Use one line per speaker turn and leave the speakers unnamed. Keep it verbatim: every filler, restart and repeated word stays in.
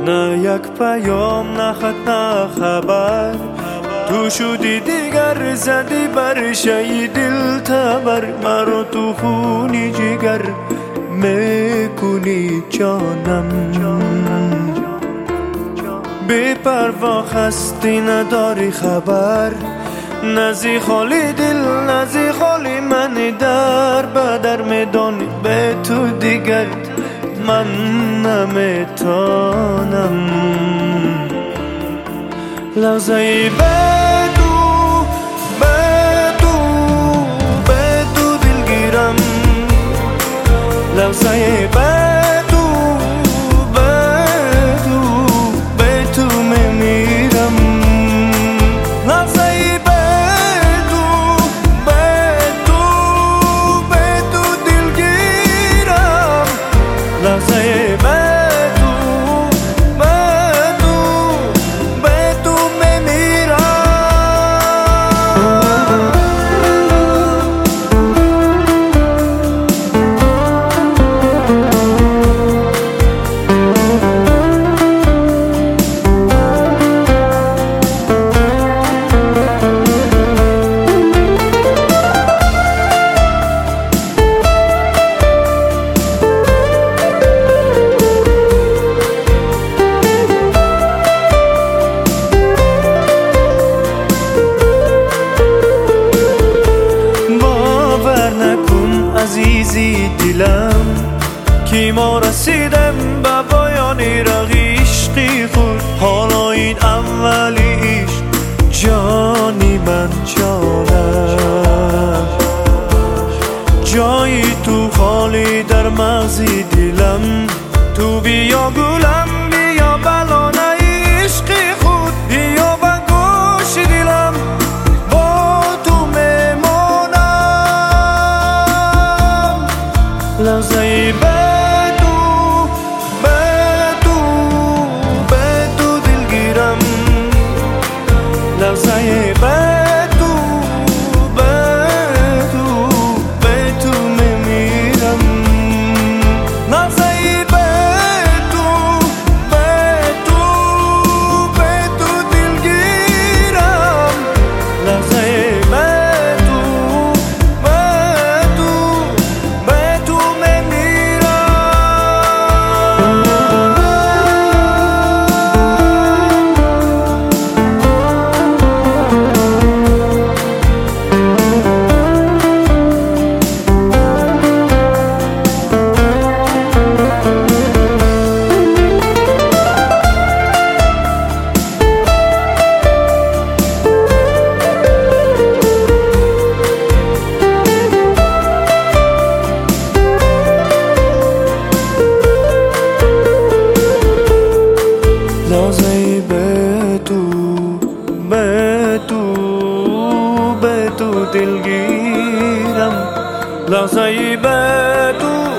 نه یک پیام، نه خط، نه خبر. تو شدی دیگر، زدی بر شی دل تبر. مرا تو خونی جگر میکنی جانم. بی پروا خستی نداری خبر. نزی خالی دل، نزی خالی من در بدر میدانی. به تو دیگر من نمیتانم. لحظه به تو، به تو، به تو دلگیرم. لحظه به تو، به تو، به تو میمیرم. لحظه به تو، به تو، به تو دلگیرم. لحظه عزیزی دلم که ما رسیدم به پایان راه عشقی خود. حالا این اولی عشق جانی من جانم. جای تو خالی در مغزی دلم. تو بیا گلم، بیا بلانه عشقی خود. بیا به گوش دلم با تو میمانم. لحظه به تو، به تو، به تو دلگیرم. لحظه به تو، به تو، به تو میمیرم. لحظه به تو، به تو، به تو دلگیرم. لحظه به تو، به تو، به تو دلگیرم. لحظه به تو